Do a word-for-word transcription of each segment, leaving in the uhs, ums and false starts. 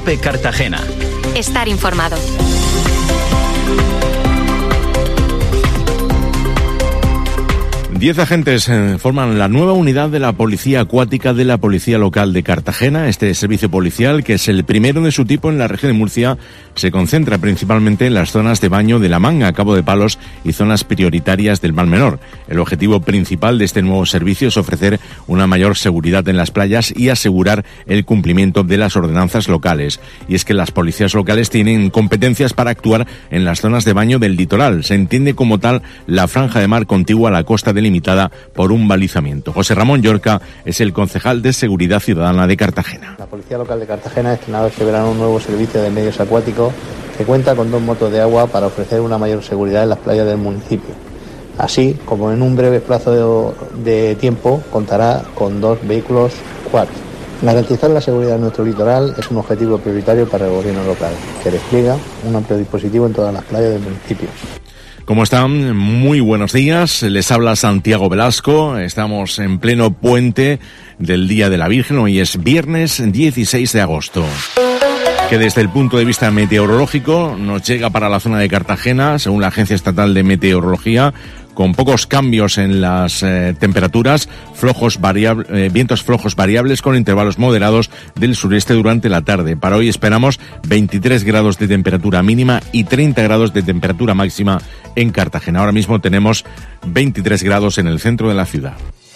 COPE Cartagena. Estar informado. Diez agentes eh, forman la nueva unidad de la Policía Acuática de la Policía Local de Cartagena. Este servicio policial, que es el primero de su tipo en la región de Murcia, se concentra principalmente en las zonas de baño de La Manga, Cabo de Palos y zonas prioritarias del Mar Menor. El objetivo principal de este nuevo servicio es ofrecer una mayor seguridad en las playas y asegurar el cumplimiento de las ordenanzas locales. Y es que las policías locales tienen competencias para actuar en las zonas de baño del litoral. Se entiende como tal la franja de mar contigua a la costa del limitada por un balizamiento. José Ramón Llorca es el concejal de Seguridad Ciudadana de Cartagena. La Policía Local de Cartagena ha estrenado este verano un nuevo servicio de medios acuáticos que cuenta con dos motos de agua para ofrecer una mayor seguridad en las playas del municipio. Así como en un breve plazo de, de tiempo contará con dos vehículos quad. Garantizar la seguridad de nuestro litoral es un objetivo prioritario para el gobierno local, que despliega un amplio dispositivo en todas las playas del municipio. ¿Cómo están? Muy buenos días. Les habla Santiago Velasco. Estamos en pleno puente del Día de la Virgen. Hoy es viernes dieciséis de agosto. Que desde el punto de vista meteorológico nos llega para la zona de Cartagena, según la Agencia Estatal de Meteorología, con pocos cambios en las eh, temperaturas, flojos variable, eh, vientos flojos variables con intervalos moderados del sureste durante la tarde. Para hoy esperamos veintitrés grados de temperatura mínima y treinta grados de temperatura máxima en Cartagena. Ahora mismo tenemos veintitrés grados en el centro de la ciudad.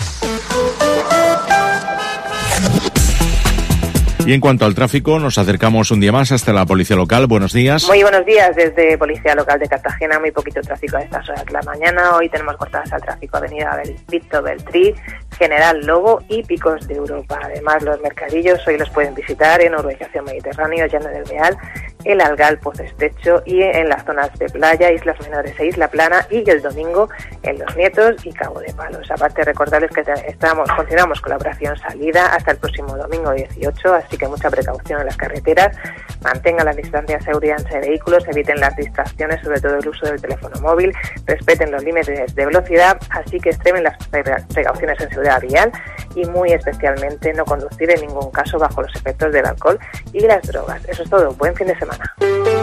Y en cuanto al tráfico, nos acercamos un día más hasta la Policía Local. Buenos días. Muy buenos días desde Policía Local de Cartagena. Muy poquito tráfico a estas horas de la mañana. Hoy tenemos cortadas al tráfico Avenida Víctor Beltrí, General Lobo y Picos de Europa. Además, los mercadillos hoy los pueden visitar en Urbanización Mediterráneo, Llano del Beal, El Algal, Pozo-Estrecho y en las zonas de playa, Islas Menores e Isla Plana, y el domingo en Los Nietos y Cabo de Palos. Aparte, recordarles que estamos, continuamos con la operación Salida hasta el próximo domingo dieciocho, así que mucha precaución en las carreteras, mantengan las distancias de seguridad entre vehículos, eviten las distracciones, sobre todo el uso del teléfono móvil, respeten los límites de velocidad, así que extremen las precauciones en seguridad vial y muy especialmente no conducir en ningún caso bajo los efectos del alcohol y las drogas. Eso es todo, buen fin de semana.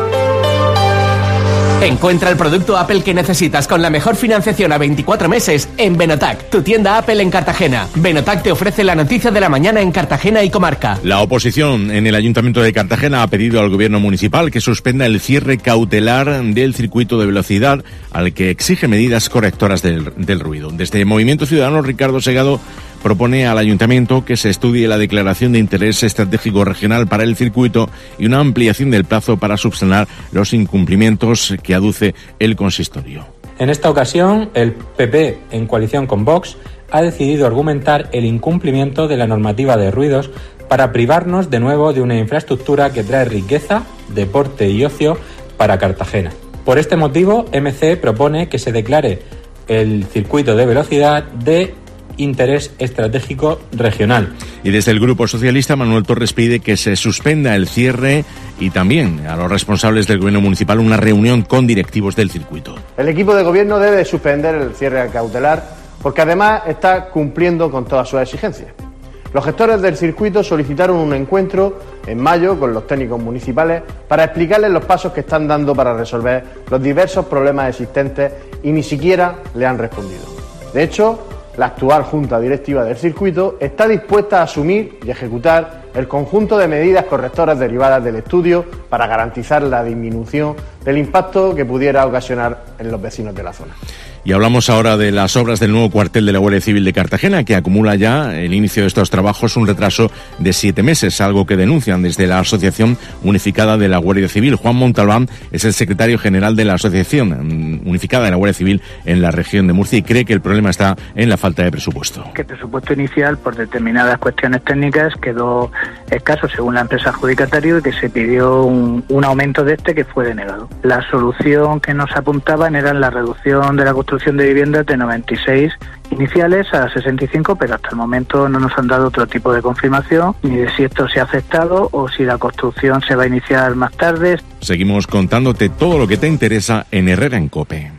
Encuentra el producto Apple que necesitas con la mejor financiación a veinticuatro meses en Benotac, tu tienda Apple en Cartagena. Benotac te ofrece la noticia de la mañana en Cartagena y comarca. La oposición en el Ayuntamiento de Cartagena ha pedido al Gobierno municipal que suspenda el cierre cautelar del circuito de velocidad, al que exige medidas correctoras del, del ruido. Desde Movimiento Ciudadano, Ricardo Segado propone al Ayuntamiento que se estudie la declaración de interés estratégico regional para el circuito y una ampliación del plazo para subsanar los incumplimientos que aduce el consistorio. En esta ocasión, el P P, en coalición con Vox, ha decidido argumentar el incumplimiento de la normativa de ruidos para privarnos de nuevo de una infraestructura que trae riqueza, deporte y ocio para Cartagena. Por este motivo, M C propone que se declare el circuito de velocidad de interés estratégico regional. Y desde el Grupo Socialista, Manuel Torres pide que se suspenda el cierre y también a los responsables del Gobierno municipal una reunión con directivos del circuito. El equipo de gobierno debe suspender el cierre cautelar porque además está cumpliendo con todas sus exigencias. Los gestores del circuito solicitaron un encuentro en mayo con los técnicos municipales para explicarles los pasos que están dando para resolver los diversos problemas existentes y ni siquiera le han respondido. De hecho, la actual Junta Directiva del circuito está dispuesta a asumir y ejecutar el conjunto de medidas correctoras derivadas del estudio para garantizar la disminución del impacto que pudiera ocasionar en los vecinos de la zona. Y hablamos ahora de las obras del nuevo cuartel de la Guardia Civil de Cartagena, que acumula ya el inicio de estos trabajos un retraso de siete meses, algo que denuncian desde la Asociación Unificada de la Guardia Civil. Juan Montalbán es el secretario general de la Asociación Unificada de la Guardia Civil en la región de Murcia y cree que el problema está en la falta de presupuesto. Que el presupuesto inicial, por determinadas cuestiones técnicas, quedó escaso según la empresa adjudicataria y que se pidió un, un aumento de este que fue denegado. La solución que nos apuntaban era la reducción de la construcción de viviendas de noventa y seis iniciales a sesenta y cinco, pero hasta el momento no nos han dado otro tipo de confirmación ni de si esto se ha aceptado o si la construcción se va a iniciar más tarde. Seguimos contándote todo lo que te interesa en Herrera en COPE.